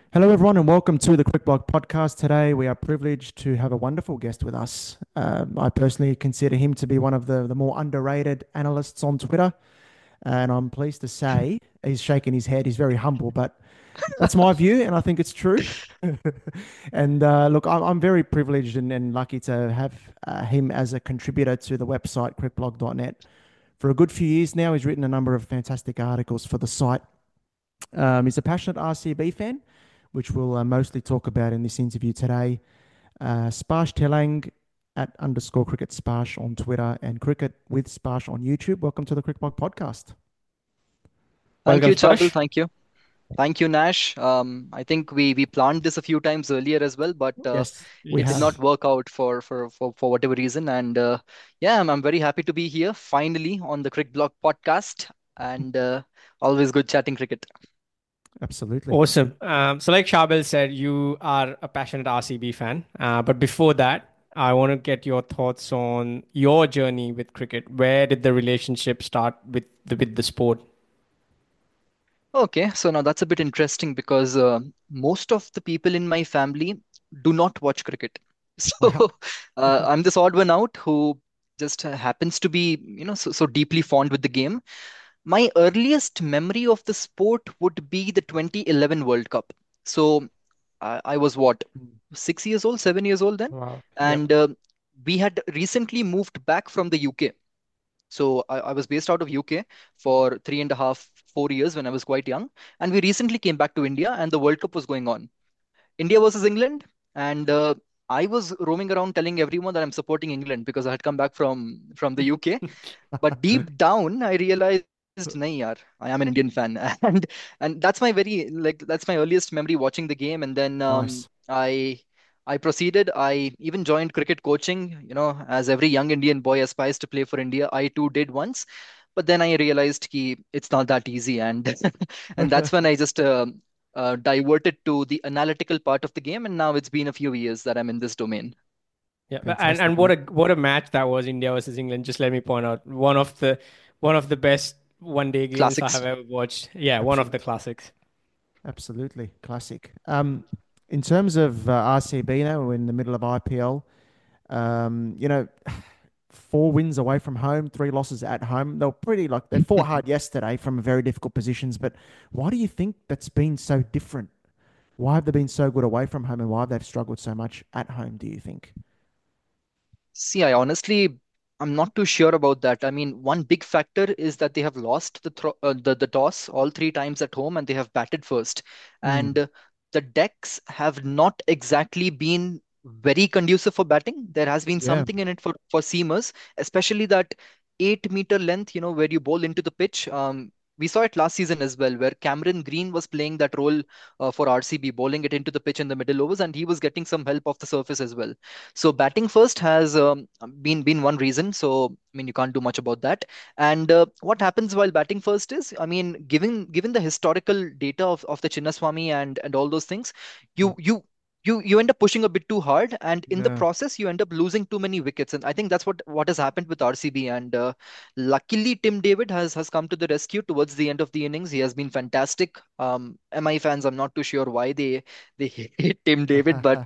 Hello, everyone, and welcome to the Quick Block podcast. Today, we are privileged to have a wonderful guest with us. I personally consider him to be one of the more underrated analysts on Twitter, and I'm pleased to say he's shaking his head. He's very humble, but that's my view, and I think it's true. And look, I'm very privileged and lucky to have him as a contributor to the website quickblog.net. For a good few years now, he's written a number of fantastic articles for the site. He's a passionate RCB fan, which we'll mostly talk about in this interview today. Sparsh Telang at underscore cricket Sparsh on Twitter and cricket with Sparsh on YouTube. Welcome to the Crickblock podcast. Thank Welcome, you, Chapel. Sparsh. Thank you. Thank you, Nash. I think we planned this a few times earlier as well, but Yes, we it did have. not work out for whatever reason. And yeah, I'm very happy to be here finally on the Crick Block podcast, and always good chatting cricket. Absolutely. Awesome. So, like Shabel said, you are a passionate RCB fan. But before that, I want to get your thoughts on your journey with cricket. Where did the relationship start with the sport? Okay, so now that's a bit interesting because most of the people in my family do not watch cricket. So Wow. I'm this odd one out who just happens to be, so deeply fond with the game. My earliest memory of the sport would be the 2011 World Cup. So I was what, 6 years old, 7 years old then? Wow. Yep. And we had recently moved back from the UK. So I was based out of UK for 3.5, 4 years when I was quite young. And we recently came back to India and the World Cup was going on. India versus England. And I was roaming around telling everyone that I'm supporting England because I had come back from the UK. But deep down, I realized, nahi yaar, I am an Indian fan, and that's my earliest memory watching the game. And then Nice. I proceeded. I even joined cricket coaching. As every young Indian boy aspires to play for India, I too did once. But then I realized ki it's not that easy, and and that's when I just diverted to the analytical part of the game. And now it's been a few years that I'm in this domain. Yeah. And Fantastic, what mate. a match that was, India versus England. Just let me point out one of the best one day games I Classics. have ever watched. Yeah, one of the Absolutely. classics. Absolutely. Classic. In terms of RCB now, we're in the middle of IPL. Um, you know, four wins away from home, three losses at home. They were pretty like they fought hard yesterday from very difficult positions. But why do you think that's been so different? Why have they been so good away from home, and why have they struggled so much at home? Do you think? See, I'm not too sure about that. I mean, one big factor is that they have lost the toss all three times at home, and they have batted first. And Mm, the decks have not exactly been very conducive for batting. There has been yeah, something in it for seamers, especially that 8 meter length. Where you bowl into the pitch. We saw it last season as well, where Cameron Green was playing that role for RCB, bowling it into the pitch in the middle overs, and he was getting some help off the surface as well. So batting first has been one reason. So I mean, you can't do much about that. And what happens while batting first is, I mean, given the historical data of the Chinnaswamy and all those things, mm, you end up pushing a bit too hard, and in the yeah. process, you end up losing too many wickets. And I think that's what has happened with RCB. And luckily, Tim David has come to the rescue towards the end of the innings. He has been fantastic. MI fans, I'm not too sure why they hate Tim David, but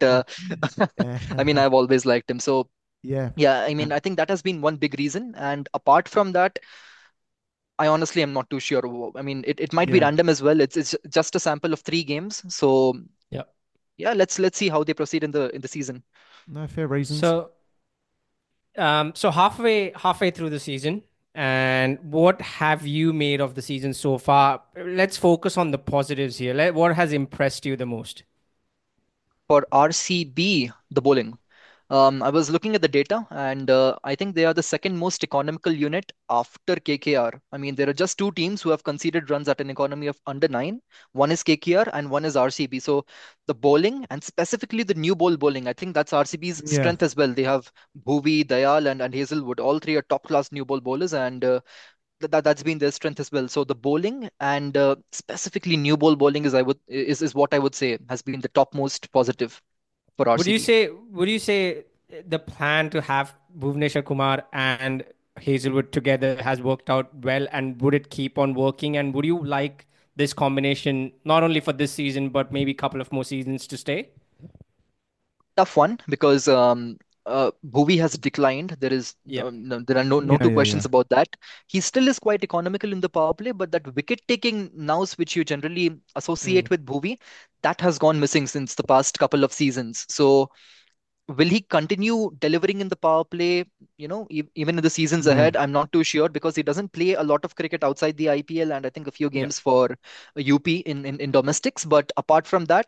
I mean, Yeah. I've always liked him. So Yeah. yeah, I mean, Um, I think that has been one big reason. And apart from that, I honestly am not too sure. I mean, it might be yeah. random as well. It's just a sample of three games. So Yeah. yeah, let's see how they proceed in the season. No fair reasons. So so halfway through the season, and what have you made of the season so far? Let's focus on the positives here. What has impressed you the most? For RCB, the bowling. I was looking at the data, and I think they are the second most economical unit after KKR. I mean, there are just two teams who have conceded runs at an economy of under nine. One is KKR and one is RCB. So the bowling, and specifically the new ball bowling, I think that's RCB's Yeah. strength as well. They have Bhuvi, Dayal, and Hazelwood. All three are top class new ball bowlers, and that's been their strength as well. So the bowling and specifically new ball bowling is what I would say has been the topmost positive for RCB. Would you say the plan to have Bhuvneshwar Kumar and Hazelwood together has worked out well, and would it keep on working? And would you like this combination, not only for this season, but maybe a couple of more seasons to stay? Tough one because Bhuvi has declined. Yep. There are no Yeah, two yeah, yeah. questions about that. He still is quite economical in the power play, but that wicket taking nous which you generally Mm. associate with Bhuvi, that has gone missing since the past couple of seasons. So will he continue delivering in the power play, even in the seasons Mm. ahead? I'm not too sure because he doesn't play a lot of cricket outside the IPL and I think a few Yep. games for UP in domestics. But apart from that,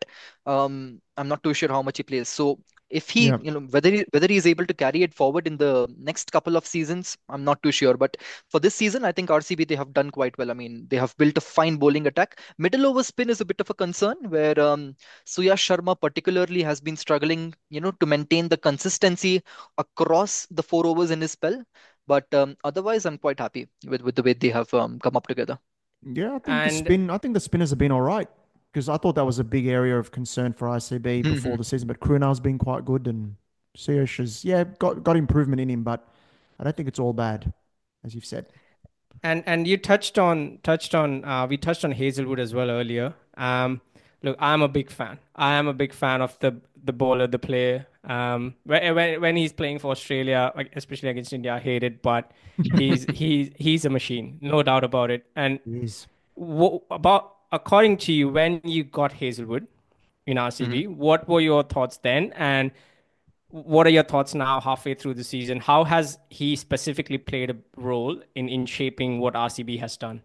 I'm not too sure how much he plays. So if he, Yeah. whether he is able to carry it forward in the next couple of seasons, I'm not too sure. But for this season, I think RCB they have done quite well. I mean, they have built a fine bowling attack. Middle over spin is a bit of a concern where Suyash Sharma particularly has been struggling, to maintain the consistency across the 4 overs in his spell. But otherwise, I'm quite happy with the way they have come up together. Yeah, I think the And spin. I think the spinners have been all right because I thought that was a big area of concern for ICB before the season. But Krunal's been quite good, and Suresh has got improvement in him, but I don't think it's all bad, as you've said. and you touched on we touched on Hazelwood as well earlier. Look, I'm a big fan. I am a big fan of the bowler, the player. When he's playing for Australia, like especially against India, I hate it, but he's a machine, no doubt about it. And Yes. about according to you, when you got Hazelwood in RCB, what were your thoughts then? And what are your thoughts now, halfway through the season? How has he specifically played a role in shaping what RCB has done?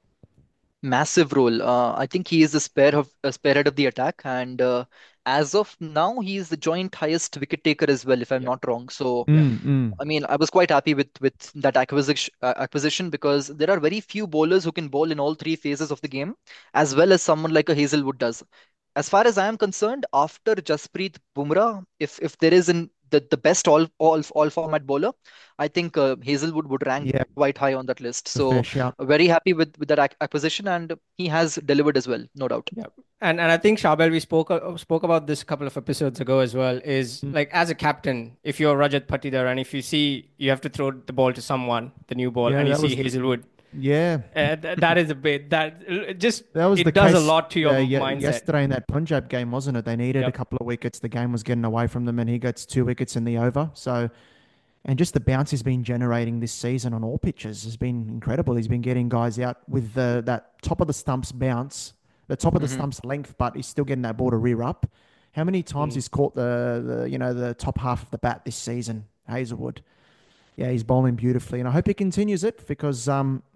Massive role. I think he is the spearhead of the attack, and as of now, he is the joint highest wicket taker as well, if I'm Yep. not wrong. So, Yep. Mm. I mean, I was quite happy with that acquisition because there are very few bowlers who can bowl in all three phases of the game, as well as someone like a Hazelwood does. As far as I am concerned, after Jasprit Bumrah, if there is the best all format bowler, I think Hazelwood would rank Yeah, quite high on that list. it's a fair So shout. very happy with that acquisition, and he has delivered as well, no doubt. Yep. And I think Shabel, we spoke about this a couple of episodes ago as well. Is Mm. like as a captain, if you're Rajat Patidar and if you see you have to throw the ball to someone, the new ball, Yeah, and you see Hazelwood, yeah, that is a bit that just that was the it does a case. lot to your Yeah, mindset. yesterday in that Punjab game, wasn't it? They needed a Yep. couple of wickets. The game was getting away from them, and he gets 2 wickets in the over. So, and just the bounce he's been generating this season on all pitches has been incredible. He's been getting guys out with that top of the stumps bounce, the top of the Hmm. stumps length, but he's still getting that ball to rear up. How many times Mm. he's caught the top half of the bat this season, Hazelwood? Yeah, he's bowling beautifully, and I hope he continues it because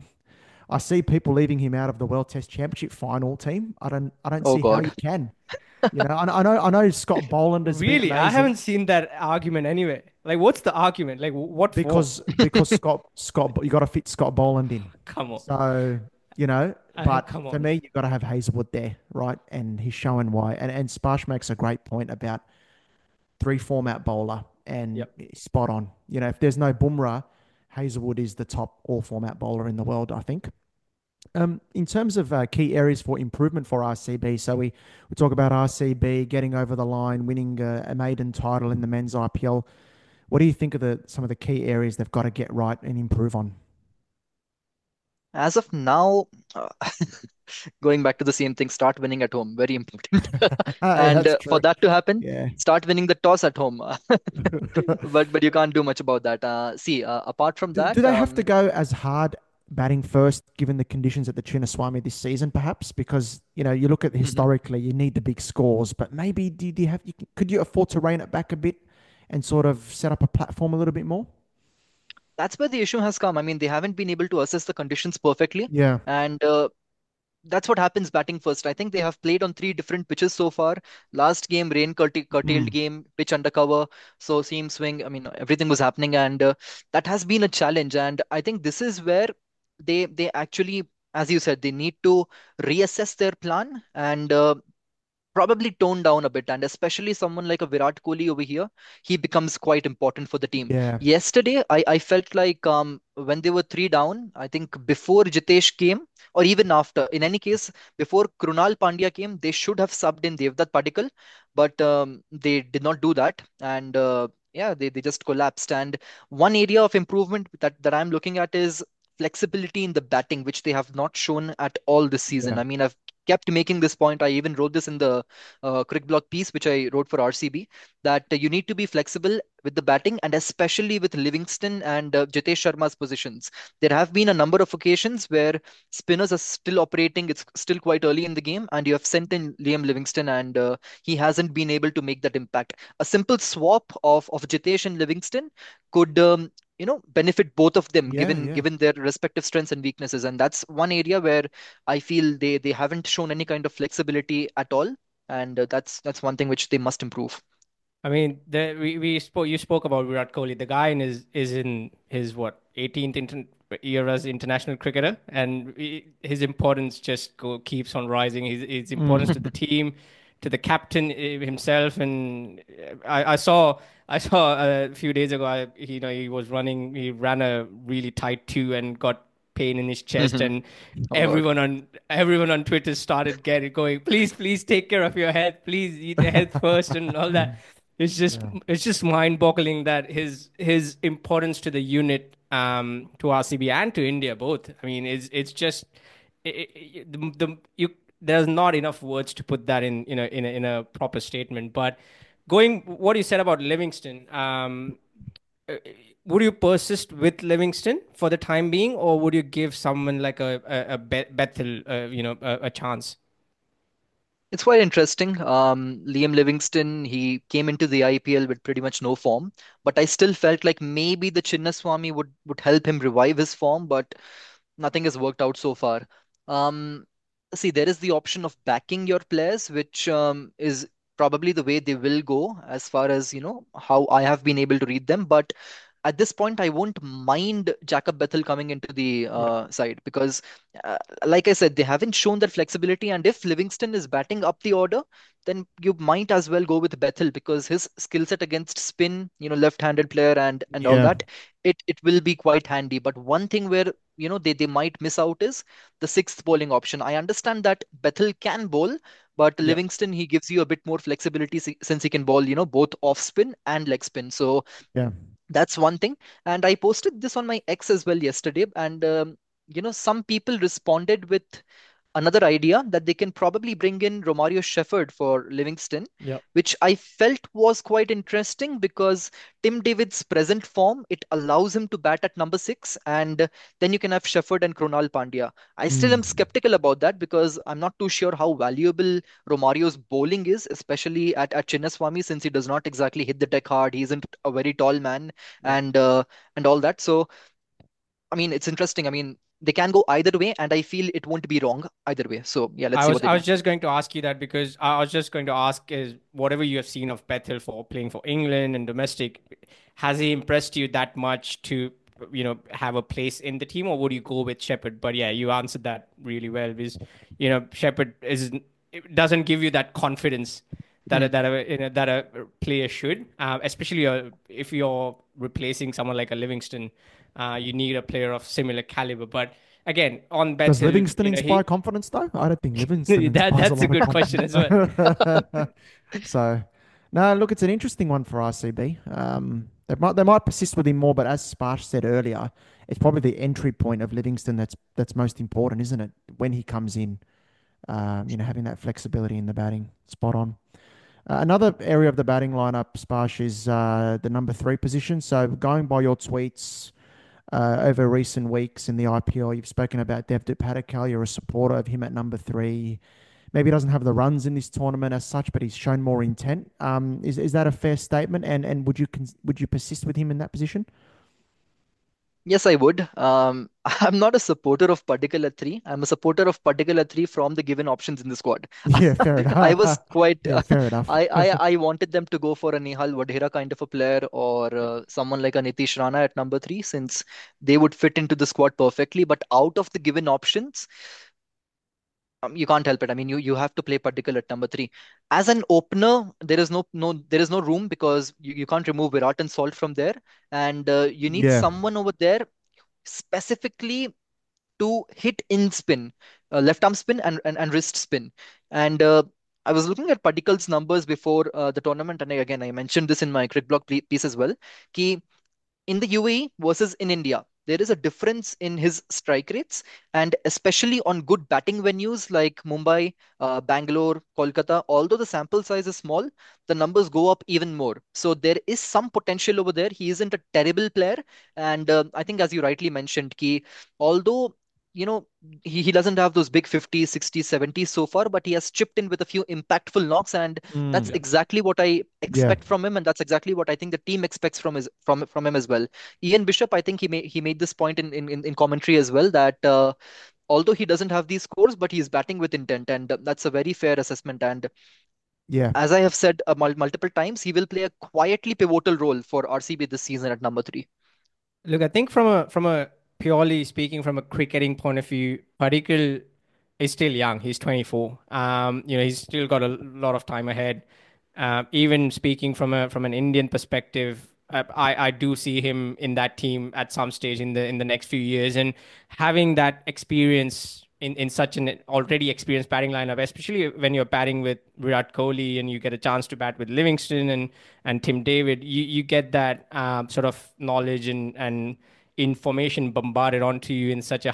I see people leaving him out of the World Test Championship final team. I don't Oh see how you God. can. I know Scott Boland has been Really, I amazing haven't seen that argument anyway. Like, what's the argument? Like, what for? because Scott you got to fit Scott Boland in. Come on, So but come for on. me, you've got to have Hazelwood there, right? And he's showing why. And Sparsh makes a great point about three format bowler and Yep. spot on. If there's no Bumrah, Hazelwood is the top all format bowler in the world, I think. In terms of key areas for improvement for RCB, so we talk about RCB getting over the line, winning a maiden title in the men's IPL. What do you think of some of the key areas they've got to get right and improve on? As of now, going back to the same thing, start winning at home, very important. Yeah, And that's for true. that to happen, Yeah. start winning the toss at home. But you can't do much about that. See, apart from Do that, they have to go as hard batting first, given the conditions at the Chinnaswamy this season, perhaps? Because you look at Mhm. historically, you need the big scores, but maybe do you have could you afford to rein it back a bit and sort of set up a platform a little bit more? That's where the issue has come. I mean, they haven't been able to assess the conditions perfectly, Yeah. and that's what happens batting first. I think they have played on three different pitches so far. Last game, rain curtailed Mm. game, pitch under cover, so seam swing. I mean, everything was happening, and that has been a challenge. And I think this is where they actually, as you said, they need to reassess their plan and probably tone down a bit. And especially someone like a Virat Kohli over here, he becomes quite important for the team. Yeah. Yesterday, I felt like when they were three down, I think before Jitesh came, or even after, in any case, before Krunal Pandya came, they should have subbed in Devdutt Padikkal, but they did not do that. And yeah, they just collapsed. And one area of improvement that I'm looking at is flexibility in the batting, which they have not shown at all this season. Yeah. I mean, I've kept making this point. I even wrote this in the Crick Block piece, which I wrote for RCB, that you need to be flexible with the batting and especially with Livingston and Jitesh Sharma's positions. There have been a number of occasions where spinners are still operating. It's still quite early in the game, and you have sent in Liam Livingston, and he hasn't been able to make that impact. A simple swap of Jitesh and Livingston could benefit both of them Yeah, given yeah. given their respective strengths and weaknesses, and that's one area where I feel they haven't shown any kind of flexibility at all, and that's one thing which they must improve. I mean, we spoke. You spoke about Virat Kohli. The guy is in his what 18th year as international cricketer, and his importance just keeps on rising. His importance to the Mm. team, to the captain himself, and I saw a few days ago. He was running. He ran a really tight two and got pain in his chest, Hmm. and Oh God. everyone on Twitter started getting going. Please take care of your health. Please eat health first and all that. Yeah. It's just mind-boggling that his importance to the unit, to RCB and to India both. I mean, it's just there's not enough words to put that in in a proper statement. But going what you said about Livingston, uh, would you persist with Livingston for the time being, or would you give someone like Bethel, a chance? It's quite interesting. Liam Livingston, he came into the IPL with pretty much no form, but I still felt like maybe the Chinnaswamy would help him revive his form, but nothing has worked out so far. Um, See, there is the option of backing your players, which is probably the way they will go as far as, how I have been able to read them. But at this point, I won't mind Jacob Bethel coming into the Yeah. side because, uh, like I said, they haven't shown that flexibility. And if Livingston is batting up the order, then you might as well go with Bethel because his skill set against spin, left-handed player and all Yeah. that, it will be quite handy. But one thing where they might miss out is the sixth bowling option. I understand that Bethel can bowl, but Yeah. Livingston he gives you a bit more flexibility since he can bowl, both off spin and leg spin. So Yeah. that's one thing. And I posted this on my X as well yesterday. And, some people responded with another idea that they can probably bring in Romario Shepherd for Livingston, Yeah. which I felt was quite interesting because Tim David's present form, it allows him to bat at number six, and then you can have Shepherd and Kronal Pandya. I still am Mm. skeptical about that because I'm not too sure how valuable Romario's bowling is, especially at Chinnaswamy, since he does not exactly hit the deck hard. He isn't a very tall man, Yeah. and all that. So I mean, it's interesting. I mean, they can go either way, and I feel it won't be wrong either way. So yeah, let's I see was what they I do. was just going to ask you that because I was just going to ask is whatever you have seen of Bethel for playing for England and domestic, has he impressed you that much to have a place in the team, or would you go with Shepherd? But yeah, you answered that really well because Shepherd is it doesn't give you that confidence that Mm. a player should, especially if you're replacing someone like a Livingston. You need a player of similar caliber, but again, on Does Bethel, Livingston inspire he confidence though? I don't think Livingston that inspires a that's a lot of good question confidence. as well. So, no, look, it's an interesting one for RCB. They might persist with him more, but as Sparsh said earlier, it's probably the entry point of Livingston that's most important, isn't it? When he comes in, having that flexibility in the batting, spot on. Another area of the batting lineup, Sparsh, is the number three position. So, going by your tweets over recent weeks in the IPL, you've spoken about Devdutt Padikkal. You're a supporter of him at number three. Maybe he doesn't have the runs in this tournament as such, but he's shown more intent. Is that a fair statement? And would you persist with him in that position? Yes, I would. I'm not a supporter of Padikkal at three. I'm a supporter of Padikkal at three from the given options in the squad. Yeah, fair I was enough. quite. Yeah, fair enough. I wanted them to go for a Nehal Vadhera kind of a player or someone like a Nitish Rana at number three, since they would fit into the squad perfectly. But out of the given options, you can't help it. I mean, you have to play Padikkal at number three. As an opener, there is no room because you can't remove Virat and Salt from there, and you need Yeah, someone over there specifically to hit in spin, left arm spin and wrist spin. And I was looking at Padikkal's numbers before the tournament, and again I mentioned this in my Crick Block piece as well. Ki in the UAE versus in India. there is a difference in his strike rates, and especially on good batting venues like Mumbai, Bangalore, Kolkata. Although the sample size is small, the numbers go up even more. So there is some potential over there. He isn't a terrible player, and I think as you rightly mentioned, Ki, although you know he doesn't have those big 50s, 60s, 70s so far, but he has chipped in with a few impactful knocks, and that's Mm. Yeah. exactly what I Yeah. expect from him, and that's exactly what I think the team expects from him as well. Ian Bishop, I think he made this point in commentary as well, that although he doesn't have these scores, but he's batting with intent, and that's a very fair assessment. And Yeah. as I have said multiple times, he will play a quietly pivotal role for RCB this season at number three. Look, I think from a purely speaking from a cricketing point of view, Padikkal is still young. He's 24. He's still got a lot of time ahead. Even speaking from an Indian perspective, I do see him in that team at some stage in the next few years, and having that experience in such an already experienced batting lineup, especially when you're batting with Virat Kohli and you get a chance to bat with Livingston and Tim David, you get that sort of knowledge and information bombarded onto you in such a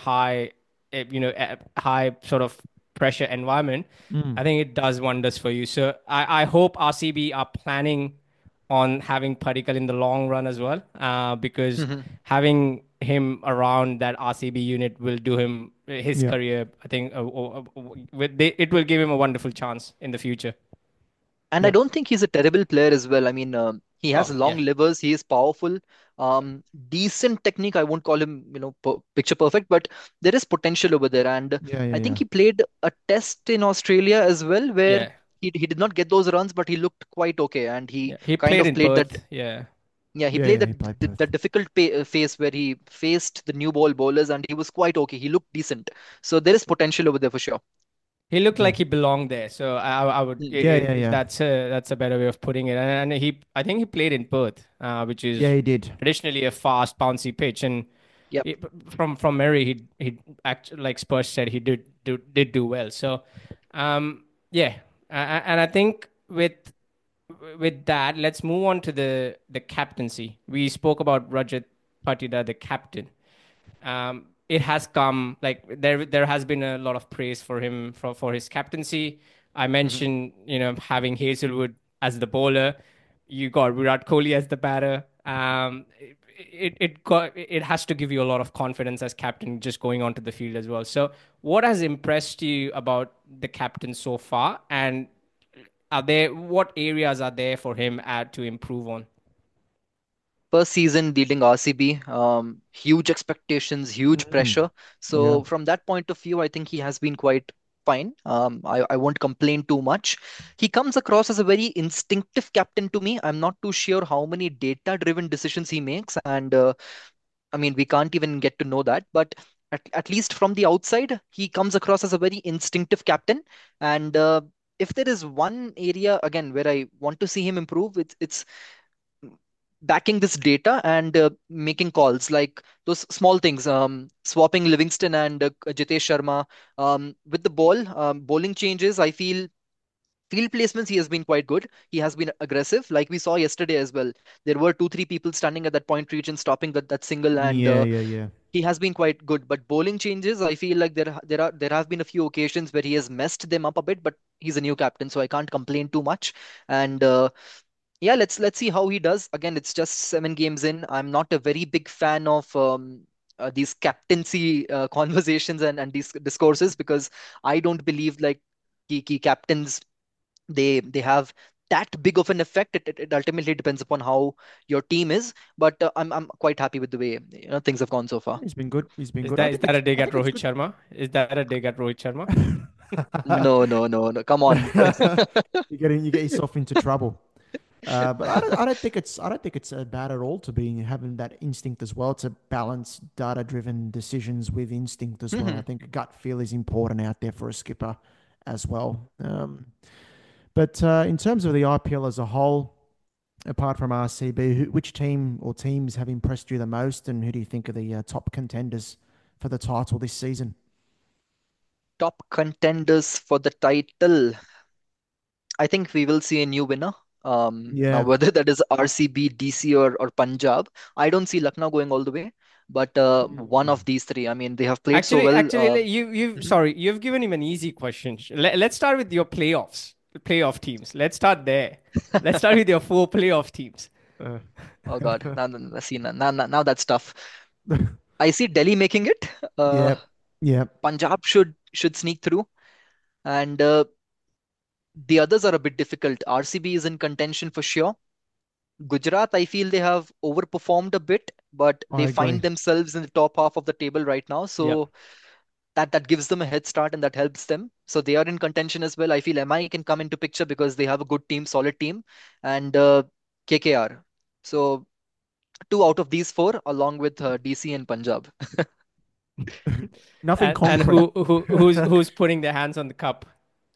high sort of pressure environment. Mm. I think it does wonders for you. So I hope RCB are planning on having Padikkal in the long run as well, because having him around that RCB unit will do him his Yeah. career. I think it will give him a wonderful chance in the future. And I Yep. don't think he's a terrible player as well. I mean, he has Oh long yeah, livers. He is powerful. Decent technique. I won't call him, picture perfect, but there is potential over there. And Yeah. Yeah. I Yeah. think he played a test in Australia as well, where yeah, he did not get those runs, but he looked quite okay. And he yeah. He kind played of in played that. Perth. Yeah. Yeah, he Yeah. played Yeah. He played that Perth. difficult phase where he faced the new ball bowlers, and he was quite okay. He looked decent. So there is potential over there for sure. He looked Yeah. like he belonged there, so I would Mm. Yeah. Yeah. Yeah. that's a better way of putting it. And I think he played in Perth, which Yeah. is He did. traditionally a fast, bouncy pitch. And Yep. he, from Mary, he actually, like Spurs said, he did do well. So, yeah, and I think with that, let's move on to the captaincy. We spoke about Rajat Patida, the captain. It has come like there has been a lot of praise for him for his captaincy. I Mhm. mentioned, having Hazelwood as the bowler. You got Virat Kohli as the batter. It has to give you a lot of confidence as captain just going onto the field as well. So, what has impressed you about the captain so far, and what areas are there for him to improve on? First season leading RCB, huge expectations, huge Mm. pressure. Yeah. So from that point of view, I think he has been quite fine. I won't complain too much. He comes across as a very instinctive captain to me. I'm not too sure how many data-driven decisions he makes, and I mean, we can't even get to know that. But at least from the outside, he comes across as a very instinctive captain. And if there is one area again where I want to see him improve, it's backing this data and making calls like those small things, swapping Livingston and Jitesh Sharma with the ball, bowling changes. I feel field placements, he has been quite good. He has been aggressive, like we saw yesterday as well. There were two, three people standing at that point region, stopping that single, and Yeah. Yeah. Yeah. he has been quite good. But bowling changes, I feel like there have been a few occasions where he has messed them up a bit. But he's a new captain, so I can't complain too much. And yeah, let's see how he does. Again, it's just 7 games in. I'm not a very big fan of these captaincy conversations and these discourses, because I don't believe like key captains, they have that big of an effect. It ultimately depends upon how your team is. But I'm quite happy with the way things have gone so far. He's been good. He's been Is good. that is that a dig I at think it's Rohit good. Sharma? Is that a dig at Rohit Sharma? No, no, no, no. Come on. You get yourself into trouble. But I don't think it's bad at all to be having that instinct as well, to balance data-driven decisions with instinct as well. I Mhm. think gut feel is important out there for a skipper as well. But in terms of the IPL as a whole, apart from RCB, which team or teams have impressed you the most, and who do you think are the top contenders for the title this season? Top contenders for the title. I think we will see a new winner. Now, Yeah. whether that is RCB, DC, or Punjab, I don't see Lucknow going all the way. but one of these three. I mean, they have played so Actually, well. actually, Mhm. sorry, you've given him an easy question. Let's start with your playoffs, playoff teams. Let's start there. Let's start with your four playoff teams. Uh, Oh God, see, now that's tough. I see Delhi making it. yeah, yeah. Punjab should sneak through, and the others are a bit difficult. RCB is in contention for sure. Gujarat, I feel they have overperformed a bit, but they I find agree. themselves in the top half of the table right now. Yeah. So that gives them a head start and that helps them. So they are in contention as well. I feel MI can come into picture because they have a good team, solid team, and KKR. So two out of these four, along with DC and Punjab. Nothing And concrete. who's putting their hands on the cup?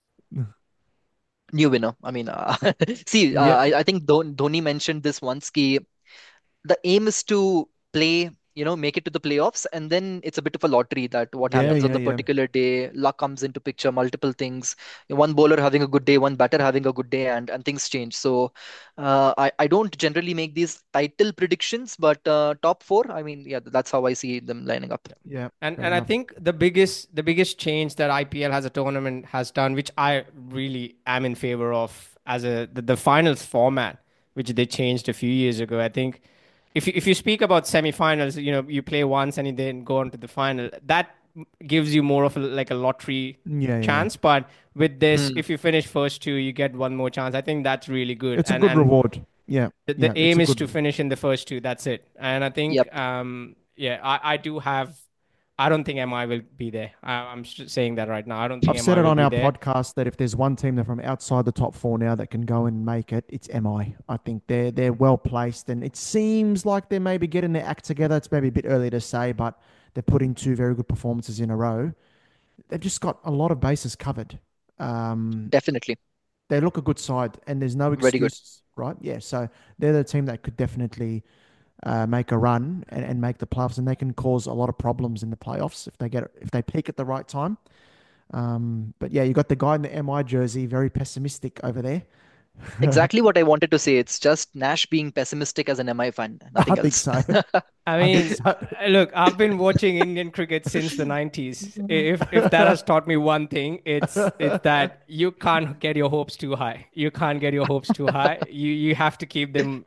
New winner. I mean, see, Yep. I think Dhoni mentioned this once. Ki the aim is to play, make it to the playoffs, and then it's a bit of a lottery that what Yeah, happens on yeah, the yeah. particular day. Luck comes into picture, multiple things. One bowler having a good day, one batter having a good day, and things change. So, I don't generally make these title predictions, but top four, I mean, yeah, that's how I see them lining up. Yeah, fair And I enough. think the biggest change that IPL as a tournament has done, which I really am in favor of as the finals format, which they changed a few years ago. I think if you speak about semifinals, you play once and you then go on to the final. That gives you more of like a lottery Yeah, yeah. chance. But with this, Hmm. if you finish first two, you get one more chance. I think that's really good. It's a good And reward. Yeah, yeah. the It's aim a is good. to finish in the first two. That's it. And I Yep. think, yeah, I do have. I don't think MI will be there. I'm saying that right now. I don't think I've said MI it will on be our there. podcast that if there's one team that from outside the top four now that can go and make it, it's MI. I think they're well placed, and it seems like they're maybe getting their act together. It's maybe a bit early to say, but they're putting two very good performances in a row. They've just got a lot of bases covered. Um, Definitely. they look a good side, and there's no Very good. excuses, right? Yeah, so they're the team that could definitely make a run and make the playoffs, and they can cause a lot of problems in the playoffs if they peak at the right time. But yeah, you got the guy in the MI jersey, very pessimistic over there. Exactly what I wanted to say. It's just Nash being pessimistic as an MI fan, I nothing think else. so. I I think mean, so. look, I've been watching Indian cricket since the 90s. If that has taught me one thing, it's that you can't get your hopes too high. You can't get your hopes too high. You have to keep them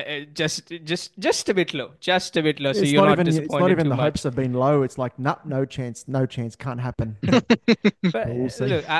just a bit low, just a bit low, so you're not It's not disappointed even too the much. hopes have been low. It's like no chance, no chance, can't happen. But But we'll see. look,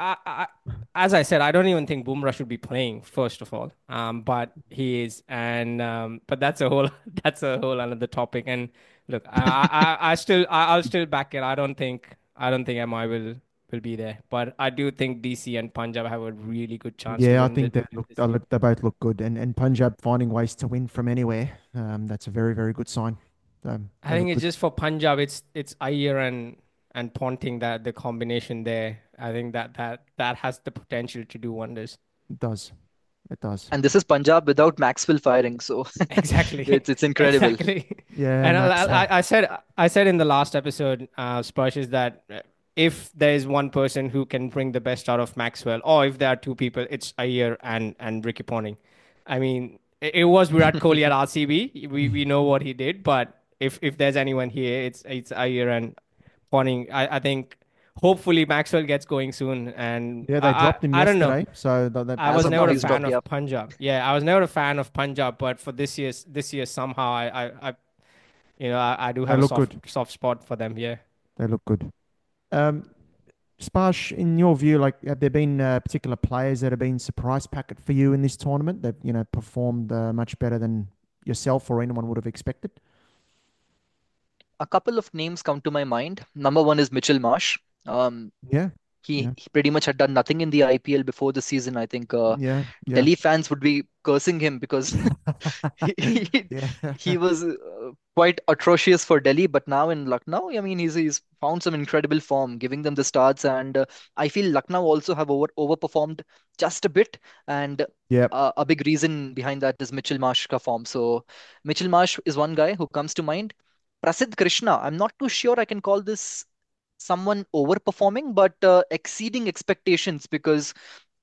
as I said, I don't even think Bumrah should be playing, first of all. But he is, and but that's a whole that's a whole another topic. And look, I'll still back it. I don't think MI will be there, but I do think DC and Punjab have a really good chance to Yeah, I win think this year. they both look good, and Punjab finding ways to win from anywhere. That's a very very good sign. I They think look it's good. just for Punjab. It's Iyer and Ponting, that the combination there. I think that has the potential to do wonders. It does. It does. And this is Punjab without Maxwell firing, so Exactly, it's incredible. exactly. Yeah, And Max. I said in the last episode, Sparsh, is that if there is one person who can bring the best out of Maxwell, or if there are two people, it's Iyer and Ricky Ponting. I mean, it was Virat Kohli at RCB. We know what he did, but if there's anyone here, it's Iyer and Ponting. I think hopefully Maxwell gets going soon, and Yeah, they I dropped him I don't know. yesterday, so I As was of never now, a he's fan dropped. Yeah. of Punjab. Yeah, I was never a fan of Punjab, but for this year somehow I do they have a look soft good. soft spot for them. Yeah. They look good. Um, Sparsh, in your view, like have there been particular players that have been surprise packet for you in this tournament that performed much better than yourself or anyone would have expected? A couple of names come to my mind. Number one is Mitchell Marsh. Um, Yeah, he yeah, he pretty much had done nothing in the IPL before the season. I think yeah, yeah, Delhi fans would be cursing him because he, he, yeah, he was quite atrocious for Delhi. But now in Lucknow, I mean, he's found some incredible form, giving them the starts. And I feel Lucknow also have overperformed just a bit. And yep, a big reason behind that is Mitchell Marsh ka form. So Mitchell Marsh is one guy who comes to mind. Prasidh Krishna, I'm not too sure I can call this someone overperforming, but exceeding expectations because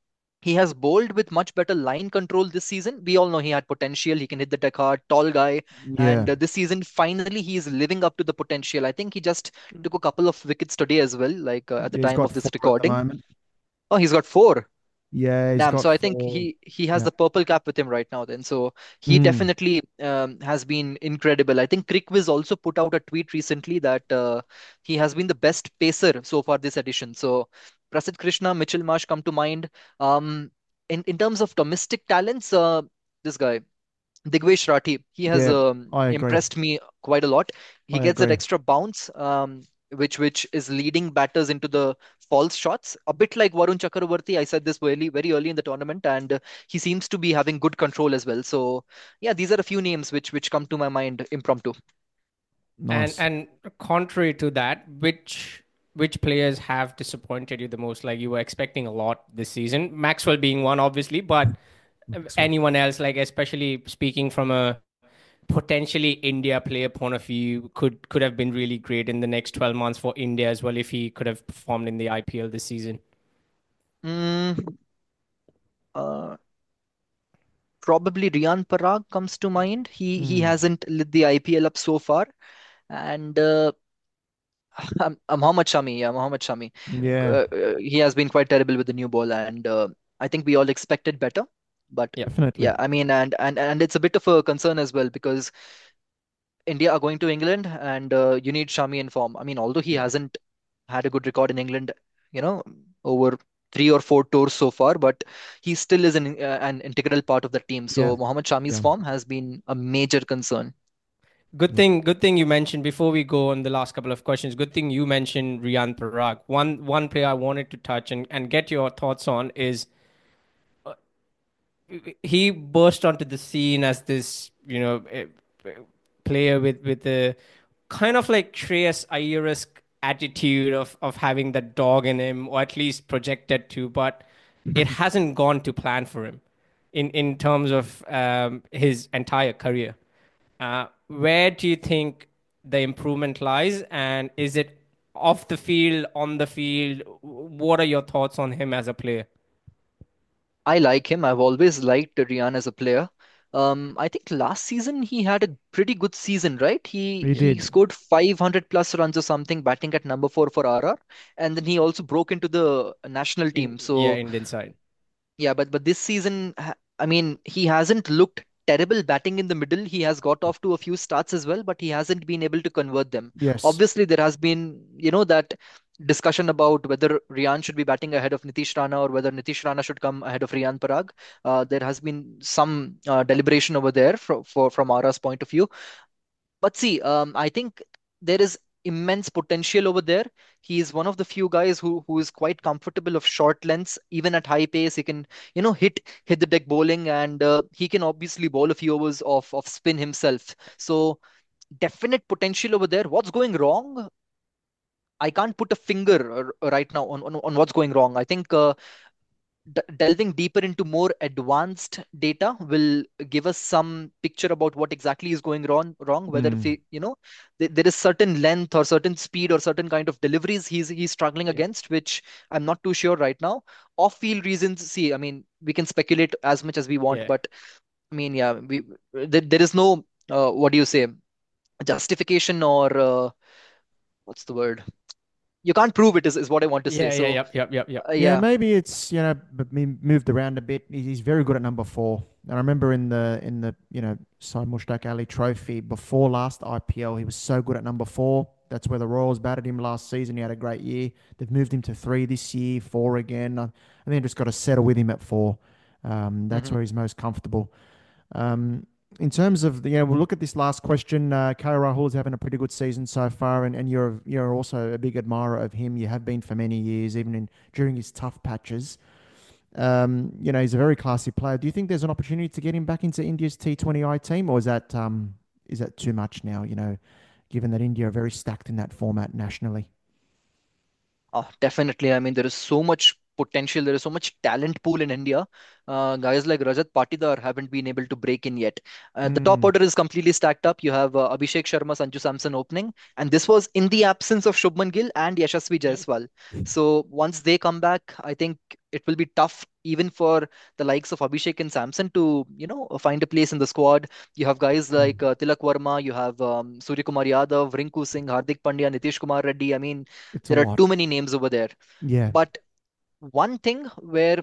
He has bowled with much better line control this season. We all know he had potential. He can hit the deck hard, tall guy. Yeah. And this season, finally, he is living up to the potential. I think he just took a couple of wickets today as well, like at the Yeah, he's time got of this four at the recording. moment. Oh, he's got four. Yeah, he's Damn. got So I think four. he has Yeah. the purple cap with him right now then. So he Mm. definitely has been incredible. I think Crickwiz also put out a tweet recently that he has been the best pacer so far this edition. So Prasidh Krishna, Mitchell Marsh come to mind. Um, in terms of domestic talents, this guy. Digvesh Rathi, he has Yeah, I agree. impressed me quite a lot. He I gets that agree. extra bounce, which is leading batters into the false shots, a bit like Varun Chakravarti. I said this very early in the tournament, and he seems to be having good control as well. So, yeah, these are a few names which come to my mind impromptu. Nice. And contrary to that, which players have disappointed you the most? Like you were expecting a lot this season, Maxwell being one, obviously, but Maxwell. anyone else, like especially speaking from a potentially India player point of view, could have been really great in the next 12 months for India as well if he could have performed in the IPL this season. Mm, uh, Probably Riyan Parag comes to mind. He Mm. hasn't lit the IPL up so far, and Mohammad Shami, yeah, Mohammad Shami. Yeah, He has been quite terrible with the new ball, and I think we all expected better. But Yeah. definitely. yeah, I mean, and it's a bit of a concern as well because India are going to England, and you need Shami in form. I mean, although he hasn't had a good record in England, you know, over 3 or 4 tours so far, but he still is an integral part of the team. Yeah, So Mohammad Shami's yeah. form has been a major concern. Good Yeah. thing, good thing you mentioned before we go on the last couple of questions. Good thing you mentioned Riyan Parag. One player I wanted to touch and get your thoughts on is he burst onto the scene as this, player with a kind of like Shreyas Iyer-esque attitude of having that dog in him, or at least projected to, but it hasn't gone to plan for him in terms of his entire career. Where do you think the improvement lies, and is it off the field, on the field? What are your thoughts on him as a player? I like him. I've always liked Rian as a player. I think last season he had a pretty good season, right? He He he did. scored 500 plus runs or something, batting at number 4 for RR, and then he also broke into the national team. Yeah, So Indian side. yeah, but this season, I mean, he hasn't looked terrible batting in the middle. He has got off to a few starts as well, but he hasn't been able to convert them. Yes. Obviously, there has been, that discussion about whether Riyan should be batting ahead of Nitish Rana or whether Nitish Rana should come ahead of Riyan Parag. There has been some deliberation over there from Ara's point of view. But see, I think there is immense potential over there. He is one of the few guys who is quite comfortable of short lengths, even at high pace. He can, hit the deck bowling, and he can obviously bowl a few overs of spin himself. So definite potential over there. What's going wrong? I can't put a finger right now on what's going wrong. I think delving deeper into more advanced data will give us some picture about what exactly is going wrong, whether if Mm. he, there is certain length or certain speed or certain kind of deliveries he's struggling Yeah. against, which I'm not too sure right now. Off field reasons, see, I mean, we can speculate as much as we want, Yeah. but I mean, yeah, there is no what do you say, justification, or what's the word, you can't prove it, is what I want to say. Yeah, yeah, So yep, yep, yep, yep. Yeah, yeah. maybe it's but me moved around a bit. He's very good at number four. And I remember in the Syed Mushtaq Ali Trophy before last IPL, he was so good at number four. That's where the Royals batted him last season. He had a great year. They've moved him to three this year, four again. I think just got to settle with him at four. That's Mhm. where he's most comfortable. Um, in terms of we'll look at this last question. KL Rahul is having a pretty good season so far, and you're also a big admirer of him. You have been for many years, even during his tough patches. He's a very classy player. Do you think there's an opportunity to get him back into India's T20I team, or is that too much now? Given that India are very stacked in that format nationally. Oh, definitely. I mean, there is so much potential. There is so much talent pool in India. Guys like Rajat Patidar haven't been able to break in yet. The top Mm, order is completely stacked up. You have Abhishek Sharma, Sanju Samson opening, and this was in the absence of Shubman Gill and Yashasvi Yeah. Jaiswal. So once they come back, I think it will be tough even for the likes of Abhishek and Samson to, find a place in the squad. You have guys like Tilak Verma, you have Surya Kumar Yadav, Rinku Singh, Hardik Pandya, Nitish Kumar Reddy. I mean, It's a there are lot. too many names over there. Yeah. But one thing where,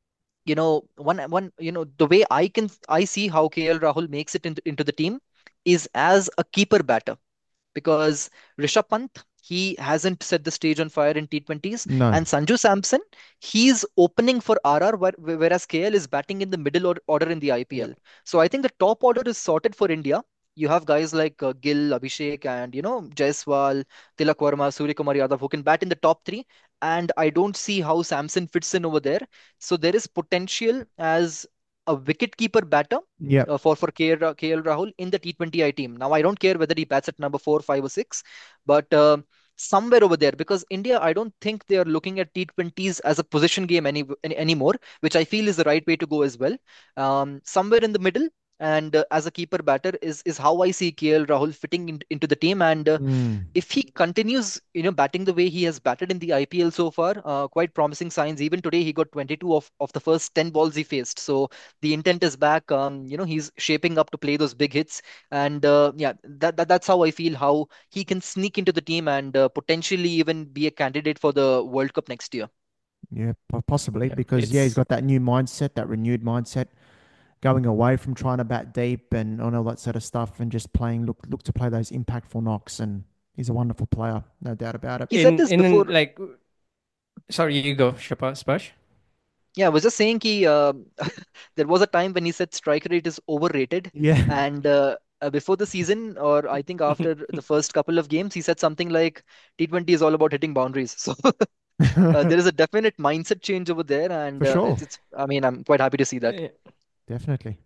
the way I see how KL Rahul makes it into the team is as a keeper batter, because Rishabh Pant, he hasn't set the stage on fire in T20s, No. and Sanju Samson, he's opening for RR, whereas KL is batting in the middle order in the Yep. IPL. So I think the top order is sorted for India. You have guys like Gill, Abhishek, and Jaiswal, Tilak Verma, Surya Kumar Yadav, who can bat in the top three, and I don't see how Samson fits in over there. So there is potential as a wicket-keeper batter Yep. for KL Rahul in the T20I team. Now, I don't care whether he bats at number 4, 5, or 6, but somewhere over there, because India, I don't think they are looking at T20s as a position game anymore, which I feel is the right way to go as well. Somewhere in the middle. And as a keeper batter is how I see KL Rahul fitting into the team. And Mm. if he continues, batting the way he has batted in the IPL so far, quite promising signs. Even today, he got 22 of the first 10 balls he faced. So the intent is back. He's shaping up to play those big hits. And yeah, that's how I feel how he can sneak into the team and potentially even be a candidate for the World Cup next year. Yeah, possibly Yeah, because yeah, he's it's got that new mindset, that renewed mindset, going away from trying to bat deep and on all that sort of stuff, and just look to play those impactful knocks. And he's a wonderful player, no doubt about it. He said this in before. like sorry, you go, Sparsh. Yeah, I was just saying there was a time when he said striker rate is overrated, Yeah. and before the season, or I think after the first couple of games, he said something like T20 is all about hitting boundaries. So there is a definite mindset change over there, and For sure. it's. I mean, I'm quite happy to see that. Yeah. Definitely.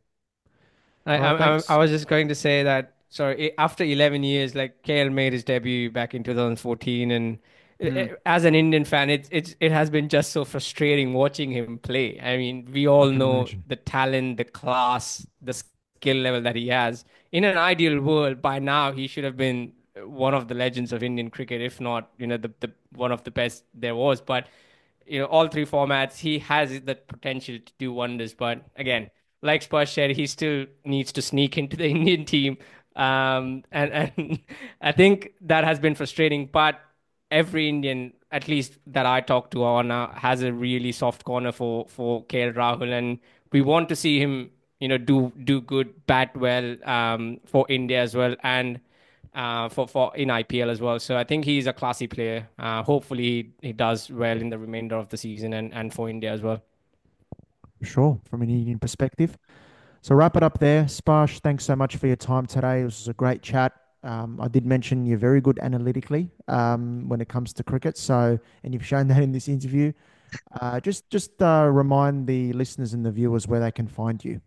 I, All right, I thanks. was just going to say that, sorry, after 11 years, like KL made his debut back in 2014, and Hmm. as an Indian fan, it has been just so frustrating watching him play. I mean, we I all can know imagine. the talent, the class, the skill level that he has. In an ideal world, by now he should have been one of the legends of Indian cricket, if not, the one of the best there was. But all three formats, he has the potential to do wonders. But again, like Sparsh said, he still needs to sneak into the Indian team. And I think that has been frustrating. But every Indian, at least that I talk to on has a really soft corner for KL Rahul, and we want to see him, do good, bat well, for India as well, and for in IPL as well. So I think he's a classy player. Hopefully he does well in the remainder of the season and for India as well. For sure, from an Indian perspective. So wrap it up there. Sparsh, thanks so much for your time today. It was a great chat. I did mention you're very good analytically when it comes to cricket. So, and you've shown that in this interview. Just remind the listeners and the viewers where they can find you.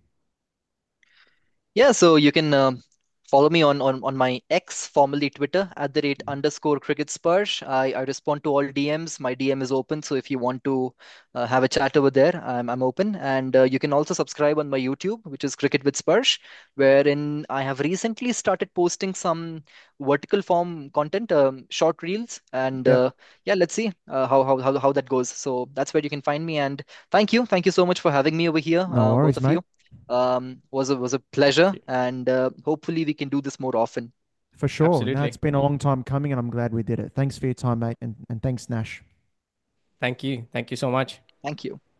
Yeah, so you can follow me on my X, formerly Twitter, @_cricket_spursh. I respond to all DMs. My DM is open, so if you want to have a chat over there, I'm open. And you can also subscribe on my YouTube, which is Cricket with Spursh, wherein I have recently started posting some vertical form content, short reels, and Yep. yeah, let's see how that goes. So that's where you can find me. And thank you so much for having me over here, No both worries, of mate. you. Was a Thank pleasure, you. and hopefully we can do this more often. For sure. Now it's Absolutely. been a long time coming, and I'm glad we did it. Thanks for your time, mate, and thanks, Nash. Thank you. Thank you so much. Thank you.